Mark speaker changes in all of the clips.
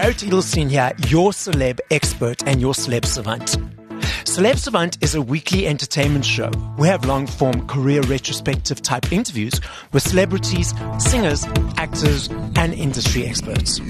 Speaker 1: Garrett Edelstein here, your celeb expert and your celeb savant. Celeb Savant is a weekly entertainment show. We have long-form career retrospective type interviews with celebrities, singers, actors, and industry experts.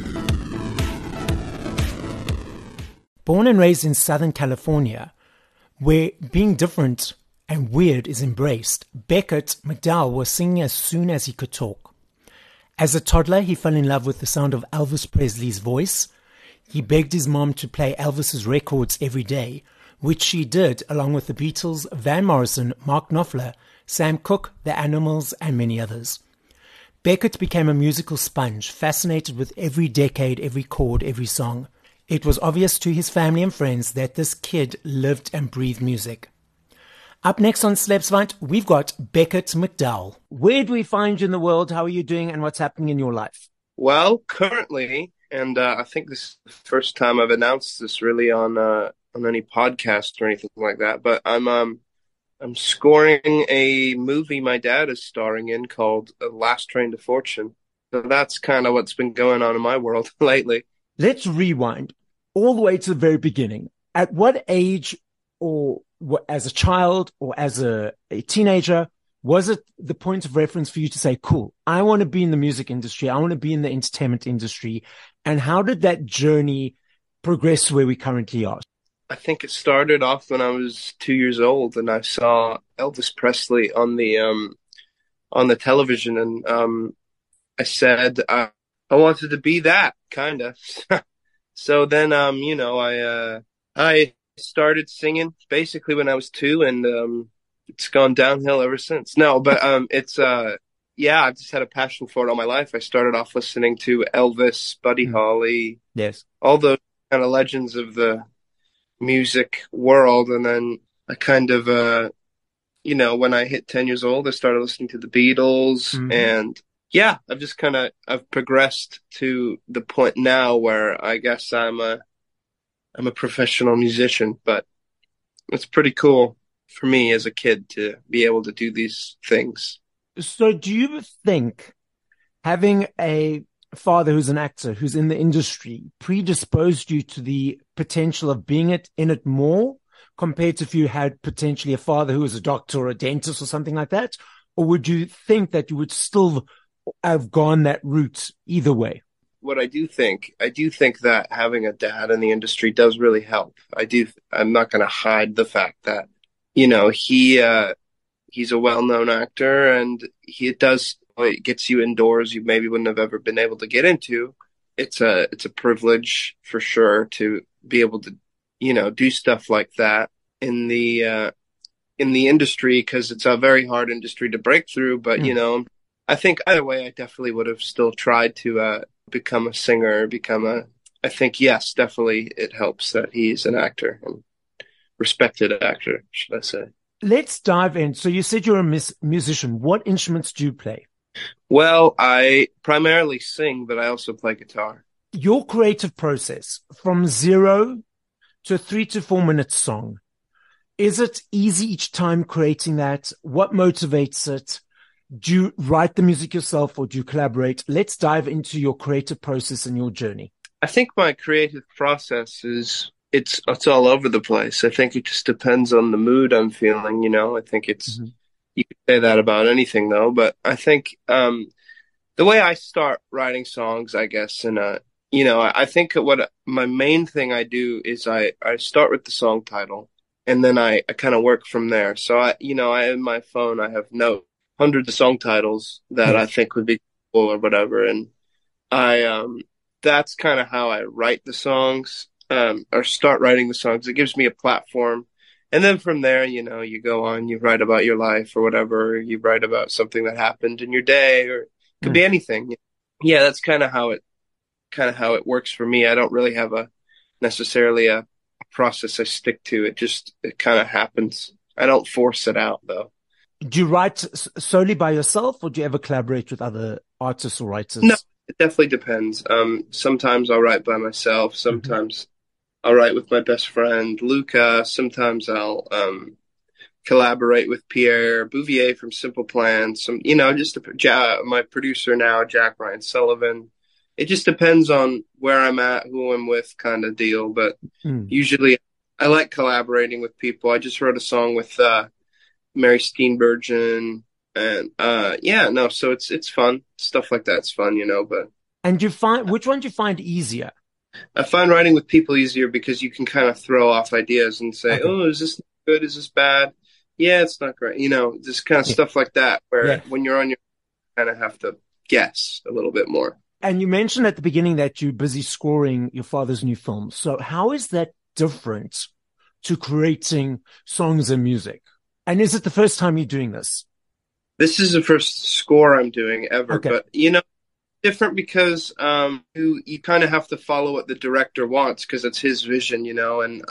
Speaker 1: Born and raised in Southern California, where being different and weird is embraced, Beckett McDowell was singing as soon as he could talk. As a toddler, he fell in love with the sound of Elvis Presley's voice. He begged his mom to play Elvis's records every day, which she did along with the Beatles, Van Morrison, Mark Knopfler, Sam Cooke, The Animals, and many others. Beckett became a musical sponge, fascinated with every decade, every chord, every song. It was obvious to his family and friends that this kid lived and breathed music. Up next on Celeb Savant, we've got Beckett McDowell. Where do we find you in the world? How are you doing and what's happening in your life?
Speaker 2: Well, currently, and I think this is the first time I've announced this really on any podcast or anything like that, but I'm scoring a movie my dad is starring in called Last Train to Fortune. So that's kind of what's been going on in my world lately.
Speaker 1: Let's rewind all the way to the very beginning. At what age, or as a child or as a teenager, was it the point of reference for you to say, cool, I want to be in the music industry, I want to be in the entertainment industry? And how did that journey progress to where we currently are?
Speaker 2: I think it started off when I was 2 years old and I saw Elvis Presley on the television, and I said I wanted to be that kind of. So then I started singing basically when I was 2, and it's gone downhill ever since. No, but it's I've just had a passion for it all my life. I started off listening to Elvis, Buddy Holly,
Speaker 1: yes,
Speaker 2: all those kind of legends of the music world, and then I kind of when I hit 10 years old, I started listening to the Beatles, and I've progressed to the point now where I guess I'm a professional musician, but it's pretty cool for me as a kid to be able to do these things.
Speaker 1: So do you think having a father who's an actor, who's in the industry, predisposed you to the potential of being in it more compared to if you had potentially a father who was a doctor or a dentist or something like that? Or would you think that you would still have gone that route either way?
Speaker 2: What I do think that having a dad in the industry does really help. I'm not going to hide the fact that, he's a well-known actor, and it gets you indoors you maybe wouldn't have ever been able to get into. It's a privilege for sure to be able to, do stuff like that in the industry, because it's a very hard industry to break through. But, I think either way, I definitely would have still tried to become a singer, I think, yes, definitely it helps that he's an actor, and respected actor, should I say.
Speaker 1: Let's dive in. So you said you're a musician. What instruments do you play?
Speaker 2: Well, I primarily sing, but I also play guitar.
Speaker 1: Your creative process from 0 to a 3 to 4 minute song, is it easy each time creating that? What motivates it? Do you write the music yourself or do you collaborate? Let's dive into your creative process and your journey.
Speaker 2: I think my creative process it's all over the place. I think it just depends on the mood I'm feeling, I think you could say that about anything though, but I think the way I start writing songs, I guess, and I think what my main thing I do is I start with the song title, and then I kind of work from there. So I in my phone I have hundreds of song titles that I think would be cool or whatever, and that's kind of how I write the songs, or start writing the songs. It gives me a platform, and then from there, you go on, you write about your life or whatever, you write about something that happened in your day, or it could be anything. Yeah, that's kind of how it works for me. I don't really have necessarily a process I stick to. It kind of happens. I don't force it out though.
Speaker 1: Do you write solely by yourself, or do you ever collaborate with other artists or writers?
Speaker 2: No, it definitely depends. Sometimes I'll write by myself. Sometimes I'll write with my best friend, Luca. Sometimes I'll collaborate with Pierre Bouvier from Simple Plan. My producer now, Jack Ryan Sullivan. it just depends on where I'm at, who I'm with, kind of deal. But
Speaker 1: Mm.
Speaker 2: usually, I like collaborating with people. I just wrote a song with Mary Steenburgen, and yeah, no, so it's fun. Stuff like that's fun, But
Speaker 1: And you find which one do you find easier?
Speaker 2: I find writing with people easier because you can kind of throw off ideas and say,
Speaker 1: Okay.
Speaker 2: "Oh, is this good? Is this bad? Yeah, it's not great." Just kind of
Speaker 1: Yeah.
Speaker 2: stuff like that. Where
Speaker 1: Yeah.
Speaker 2: when you're on your, kind of have to guess a little bit more.
Speaker 1: And you mentioned at the beginning that you're busy scoring your father's new film. So how is that different to creating songs and music? And is it the first time you're doing this?
Speaker 2: This is the first score I'm doing ever,
Speaker 1: Okay.
Speaker 2: but different because you kind of have to follow what the director wants because it's his vision, and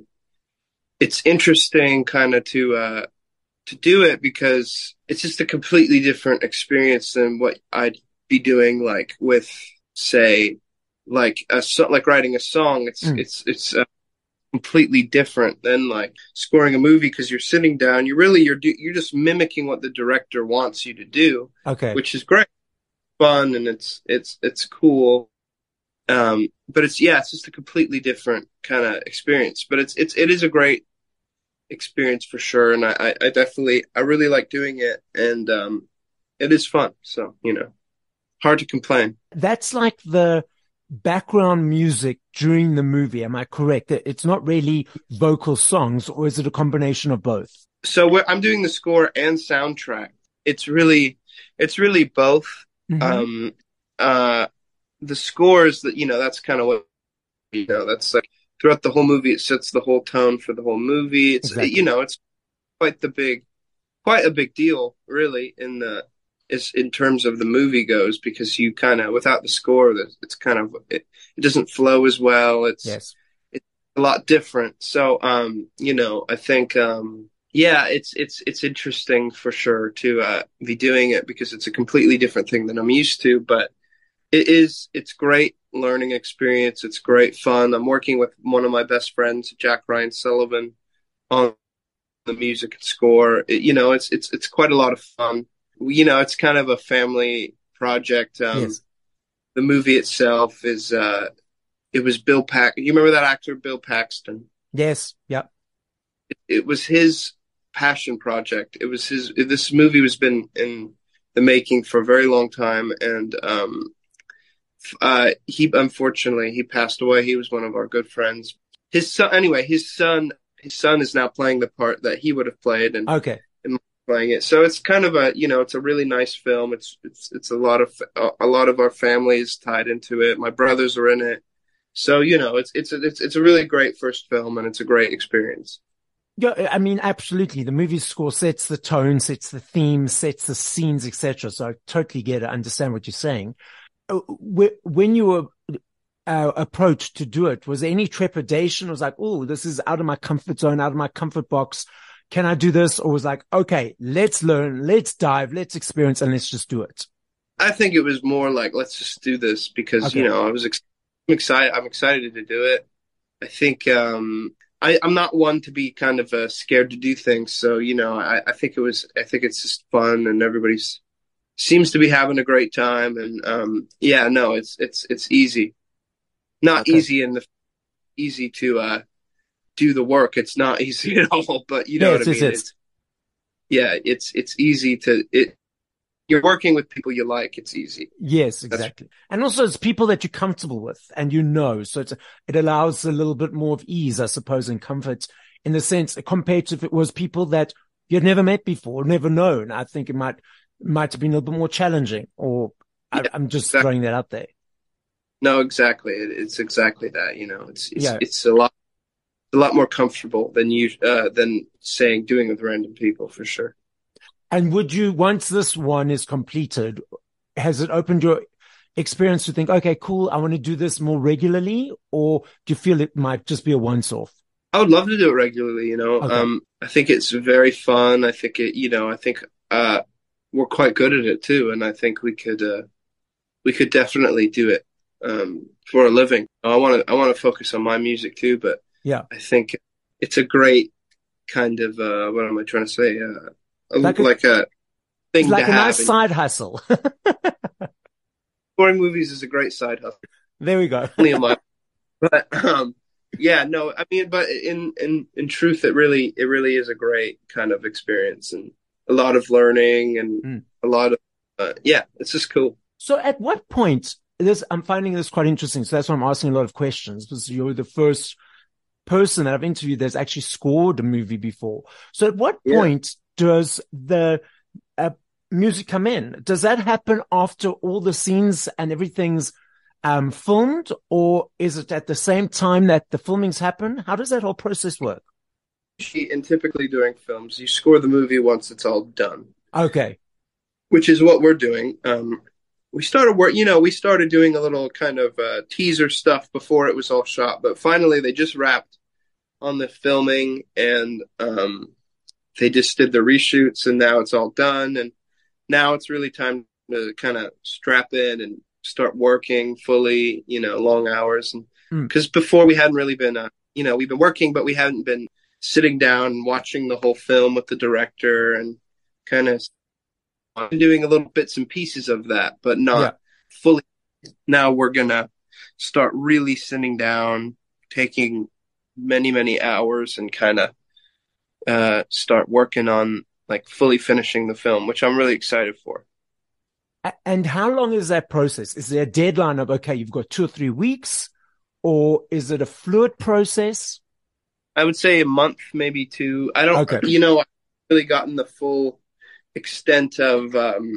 Speaker 2: it's interesting kind of to do it because it's just a completely different experience than what I'd be doing like with say like writing a song.
Speaker 1: Mm.
Speaker 2: It's completely different than like scoring a movie because you're sitting down. You're just mimicking what the director wants you to do,
Speaker 1: Okay.
Speaker 2: which is great, fun, and it's cool. But it's just a completely different kind of experience. But it is a great experience for sure, and I definitely I really like doing it, and it is fun. So hard to complain.
Speaker 1: That's like the background music during the movie. Am I correct? It's not really vocal songs, or is it a combination of both?
Speaker 2: So I'm doing the score and soundtrack. It's really both.
Speaker 1: Mm-hmm.
Speaker 2: Um, uh, the scores that that's kind of what that's like throughout the whole movie. It sets the whole tone for the whole movie.
Speaker 1: Exactly.
Speaker 2: It's quite quite a big deal, really, in terms of the movie goes, because you kind of without the score, it's kind of it doesn't flow as well.
Speaker 1: Yes.
Speaker 2: It's a lot different. So, I think, yeah, it's interesting for sure to be doing it because it's a completely different thing than I'm used to. But it's great learning experience. It's great fun. I'm working with one of my best friends, Jack Ryan Sullivan, on the music and score. It's quite a lot of fun. It's kind of a family project.
Speaker 1: Yes.
Speaker 2: The movie itself is it was Bill Pack. You remember that actor Bill Paxton?
Speaker 1: Yes. Yep.
Speaker 2: It was his passion project. It was his. This movie was been in the making for a very long time, and he unfortunately he passed away. He was one of our good friends. His son, anyway, his son is now playing the part that he would have played,
Speaker 1: Okay.
Speaker 2: and playing it. So it's kind of it's a really nice film. It's a lot of our family is tied into it. My brothers are in it. So it's a really great first film, and it's a great experience.
Speaker 1: Yeah, I mean, absolutely. The movie score sets the tone, sets the theme, sets the scenes, etc. So I totally get it, understand what you're saying. When you were approached to do it, was there any trepidation? It was like, oh, this is out of my comfort zone, out of my comfort box. Can I do this? Or was like, okay, let's learn, let's dive, let's experience, and let's just do it.
Speaker 2: I think it was more like let's just do this because
Speaker 1: Okay.
Speaker 2: I'm excited. I'm excited to do it. I think I'm not one to be kind of scared to do things. So I think I think it's just fun, and everybody's seems to be having a great time. And yeah, no, it's easy. Not
Speaker 1: Okay.
Speaker 2: easy in the easy to do the work. It's not easy at all. But you know what I
Speaker 1: Yes, yes,
Speaker 2: mean.
Speaker 1: yes.
Speaker 2: It's easy to it. You're working with people you like. It's easy.
Speaker 1: Yes,
Speaker 2: That's
Speaker 1: exactly. And also it's people that you're comfortable with and so it allows a little bit more of ease, I suppose, and comfort in the sense compared to if it was people that you'd never met before, never known. I think might have been a little bit more challenging or
Speaker 2: yeah.
Speaker 1: I'm just
Speaker 2: Exactly.
Speaker 1: throwing that out there.
Speaker 2: No, exactly. It's exactly that.
Speaker 1: Yeah.
Speaker 2: It's a lot more comfortable than saying doing with random people for sure.
Speaker 1: And once this one is completed, has it opened your experience to think, okay, cool, I want to do this more regularly, or do you feel it might just be a once off?
Speaker 2: I would love to do it regularly.
Speaker 1: Okay.
Speaker 2: I think it's very fun. I think I think we're quite good at it too, and I think we could definitely do it for a living. I want to focus on my music too, but
Speaker 1: Yeah.
Speaker 2: I think it's a great kind of what am I trying to say?
Speaker 1: Like
Speaker 2: Like a
Speaker 1: it's
Speaker 2: thing to
Speaker 1: like a nice
Speaker 2: have, and
Speaker 1: side hustle.
Speaker 2: scoring movies is a great side hustle.
Speaker 1: There we go.
Speaker 2: Only a mile. But yeah, no, I mean, but in truth, it really is a great kind of experience and a lot of learning and
Speaker 1: Mm.
Speaker 2: a lot of yeah, it's just cool.
Speaker 1: So at what point, this, I'm finding this quite interesting. So that's why I'm asking a lot of questions, because you're the first person that I've interviewed that's actually scored a movie before. So at what
Speaker 2: Yeah.
Speaker 1: point does the music come in? Does that happen after all the scenes and everything's filmed, or is it at the same time that the filmings happen? How does that whole process work?
Speaker 2: And typically during films, you score the movie once it's all done,
Speaker 1: Okay.
Speaker 2: which is what we're doing. We started we started doing a little kind of teaser stuff before it was all shot, but finally they just wrapped on the filming and they just did the reshoots and now it's all done. And now it's really time to kind of strap in and start working fully, long hours. And
Speaker 1: Mm.
Speaker 2: because before we hadn't really been, we've been working, but we hadn't been sitting down and watching the whole film with the director and kind of doing a little bits and pieces of that, but
Speaker 1: Yeah.
Speaker 2: not fully. Now we're gonna start really sitting down, taking many, many hours and kind of start working on like fully finishing the film, which I'm really excited for.
Speaker 1: And how long is that process? Is there a deadline of, okay, you've got 2 or 3 weeks, or is it a fluid process?
Speaker 2: I would say a month, maybe two. I don't,
Speaker 1: Okay.
Speaker 2: I haven't really gotten the full extent of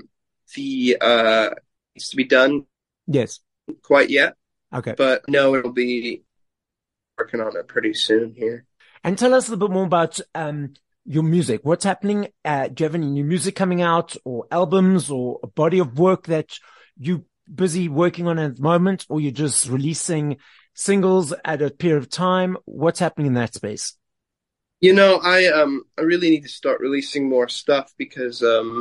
Speaker 2: the needs to be done
Speaker 1: Yes.
Speaker 2: quite yet,
Speaker 1: Okay.
Speaker 2: but no, it'll be working on it pretty soon here.
Speaker 1: And tell us a little bit more about your music. What's happening? Do you have any new music coming out, or albums, or a body of work that you busy working on at the moment, or you're just releasing singles at a period of time? What's happening in that space?
Speaker 2: I really need to start releasing more stuff because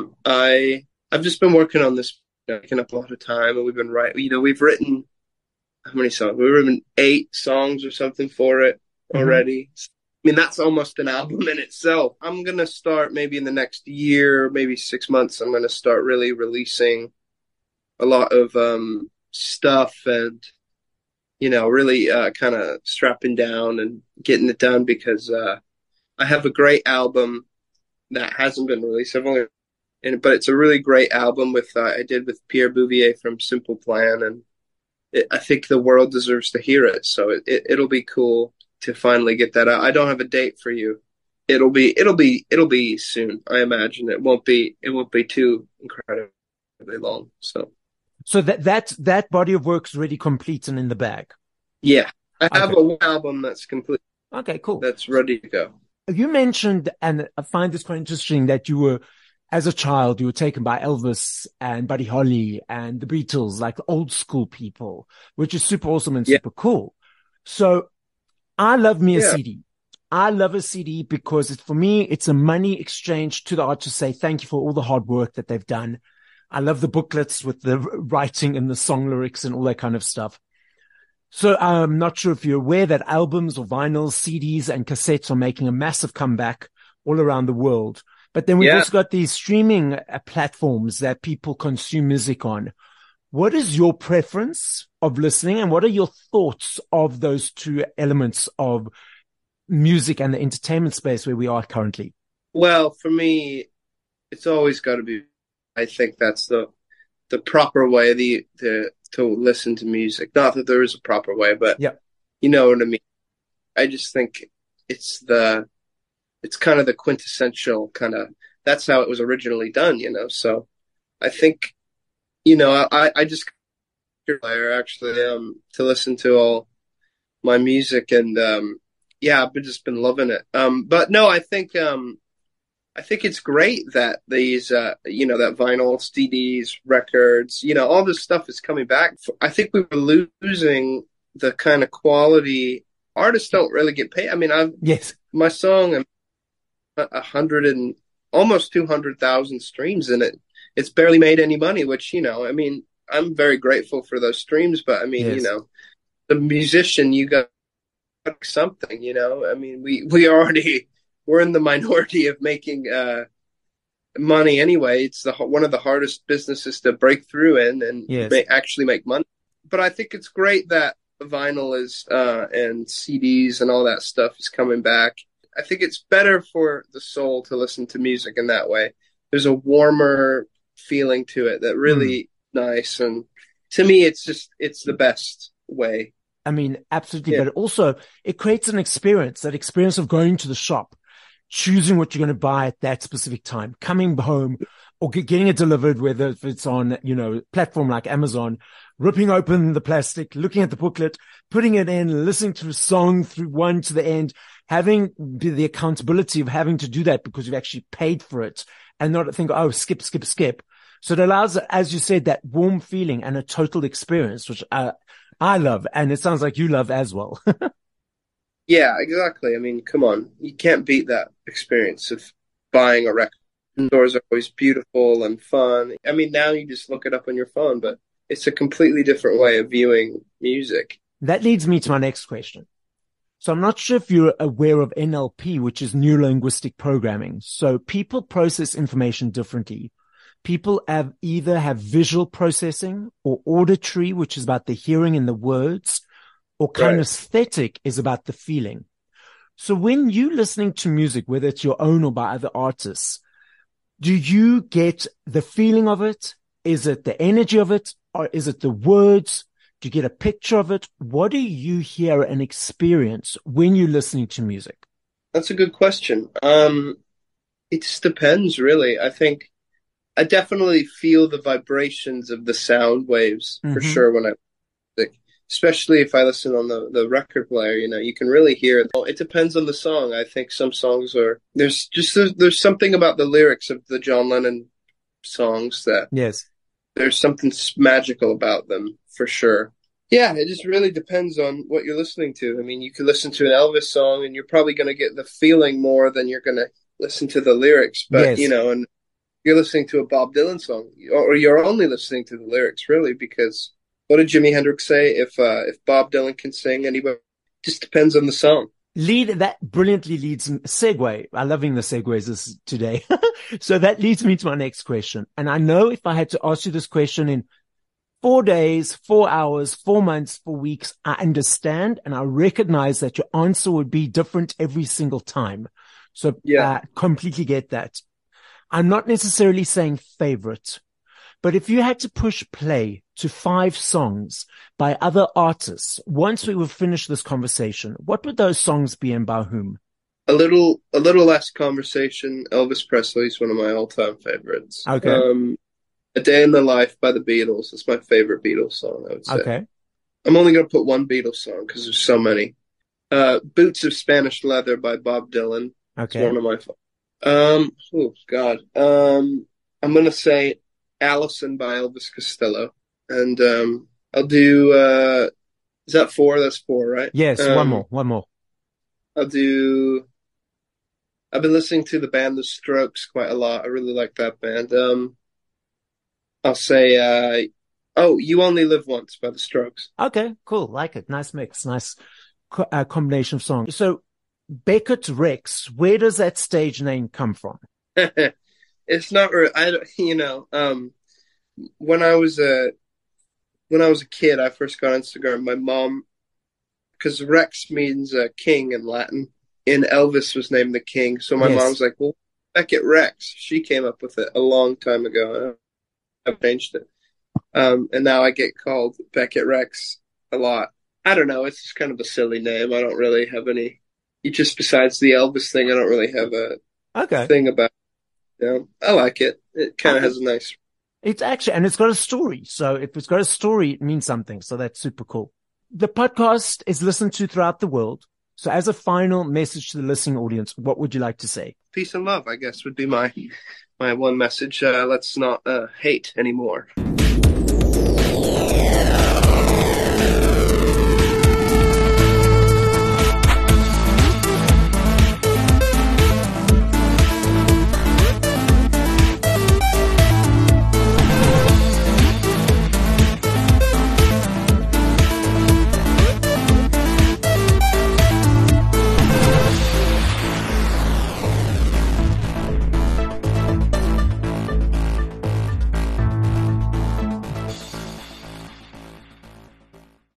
Speaker 2: I've just been working on this, taking up a lot of time, and we've been writing. We've written how many songs? We've written 8 songs or something for it
Speaker 1: Mm-hmm.
Speaker 2: already. I mean, that's almost an album in itself. I'm gonna start maybe in the next year, maybe 6 months. I'm gonna start really releasing a lot of stuff and really kind of strapping down and getting it done because I have a great album that hasn't been released. But it's a really great album with I did with Pierre Bouvier from Simple Plan, and I think the world deserves to hear it. So it'll be cool to finally get that out. I don't have a date for you. It'll be soon. I imagine it won't be too incredibly long. So
Speaker 1: So that body of work's already complete and in the bag.
Speaker 2: yeah, I have
Speaker 1: Okay.
Speaker 2: a album that's complete,
Speaker 1: Okay, cool.
Speaker 2: that's ready to go.
Speaker 1: You mentioned, and I find this quite interesting, that you were, as a child, you were taken by Elvis and Buddy Holly and the Beatles, like old school people, which is super awesome and
Speaker 2: Yeah,
Speaker 1: super cool. So I love me a
Speaker 2: yeah,
Speaker 1: CD. I love a CD because for me, it's a money exchange to the artist to say thank you for all the hard work that they've done. I love the booklets with the writing and the song lyrics and all that kind of stuff. So I'm not sure if you're aware that albums or vinyls, CDs and cassettes are making a massive comeback all around the world. But then we've
Speaker 2: yeah.
Speaker 1: also got these streaming platforms that people consume music on. What is your preference of listening, and what are your thoughts of those two elements of music and the entertainment space where we are currently?
Speaker 2: Well, for me, it's always got to be. I think that's the proper way to listen to music. Not that there is a proper way, but
Speaker 1: Yeah.
Speaker 2: you know what I mean. I just think it's it's kind of the quintessential kind of that's how it was originally done. So I think I just player actually to listen to all my music and yeah, I've just been loving it. But no, I think it's great that these, that vinyl, CDs, records, all this stuff is coming back. I think we were losing the kind of quality. Artists don't really get paid. I mean,
Speaker 1: Yes.
Speaker 2: my song, 100 and almost 200,000 streams in it. It's barely made any money, which, I mean, I'm very grateful for those streams, but I mean,
Speaker 1: Yes.
Speaker 2: the musician, you got something. I mean, we're in the minority of making money anyway. It's one of the hardest businesses to break through in and
Speaker 1: Yes.
Speaker 2: actually make money. But I think it's great that vinyl is and CDs and all that stuff is coming back. I think it's better for the soul to listen to music in that way. There's a warmer feeling to it that really nice, and to me, it's the best way.
Speaker 1: I mean, absolutely.
Speaker 2: Yeah.
Speaker 1: But also it creates an experience, that experience of going to the shop, choosing what you're going to buy at that specific time, coming home or getting it delivered, whether if it's on, platform like Amazon, ripping open the plastic, looking at the booklet, putting it in, listening to a song through one to the end, having the accountability of having to do that because you've actually paid for it and not think, oh, skip. So it allows, as you said, that warm feeling and a total experience, which I love. And it sounds like you love as well.
Speaker 2: Yeah, exactly. I mean, come on. You can't beat that experience of buying a record. Stores are always beautiful and fun. I mean, now you just look it up on your phone, but it's a completely different way of viewing music.
Speaker 1: That leads me to my next question. So I'm not sure if you're aware of NLP, which is neuro-linguistic programming. So people process information differently. People either have visual processing or auditory, which is about the hearing and the words, or kinesthetic is about the feeling. So when you're listening to music, whether it's your own or by other artists, do you get the feeling of it? Is it the energy of it? Or is it the words? Do you get a picture of it? What do you hear and experience when you're listening to music?
Speaker 2: That's a good question. It just depends, really. I think I definitely feel the vibrations of the sound waves for sure when I music, especially if I listen on the record player. You can really hear it. It depends on the song. I think some songs there's something about the lyrics of the John Lennon songs that
Speaker 1: Yes.
Speaker 2: there's something magical about them for sure. Yeah, it just really depends on what you're listening to. I mean, you could listen to an Elvis song and you're probably going to get the feeling more than you're going to listen to the lyrics. But,
Speaker 1: Yes.
Speaker 2: And you're listening to a Bob Dylan song, or you're only listening to the lyrics, really, because what did Jimi Hendrix say? If Bob Dylan can sing, anybody, just depends on the song.
Speaker 1: That brilliantly leads segue. I'm loving the segues today. So that leads me to my next question. And I know if I had to ask you this question in 4 days, 4 hours, 4 months, 4 weeks, I understand and I recognize that your answer would be different every single time. So
Speaker 2: Yeah.
Speaker 1: completely get that. I'm not necessarily saying favorite, but if you had to push play to 5 songs by other artists, once we would finish this conversation, what would those songs be and by whom?
Speaker 2: A little less conversation. Elvis Presley is one of my all-time favorites.
Speaker 1: Okay.
Speaker 2: A Day in the Life by the Beatles is my favorite Beatles song, I would say.
Speaker 1: Okay.
Speaker 2: I'm only going to put one Beatles song because there's so many. Boots of Spanish Leather by Bob Dylan.
Speaker 1: Okay.
Speaker 2: It's one of my oh God. I'm going to say Allison by Elvis Costello. And I'll do is that 4? That's 4, right?
Speaker 1: Yes, one more.
Speaker 2: I've been listening to the band The Strokes quite a lot. I really like that band. I'll say You Only Live Once by The Strokes.
Speaker 1: Okay, cool. Like it. Nice mix. Nice combination of songs. So Beckett Rex, where does that stage name come from?
Speaker 2: It's not, when I was a kid, I first got Instagram. My mom, because Rex means king in Latin, and Elvis was named the king. So my mom's like, well, Beckett Rex. She came up with it a long time ago. I've changed it. And now I get called Beckett Rex a lot. I don't know. It's just kind of a silly name. I don't really have any. Just besides the Elvis thing, I don't really have a thing about it. I like it. It kind of has a nice.
Speaker 1: It's actually, and it's got a story. So if it's got a story, it means something. So that's super cool. The podcast is listened to throughout the world. So as a final message to the listening audience, what would you like to say?
Speaker 2: Peace and love, I guess, would be my one message. Let's not hate anymore.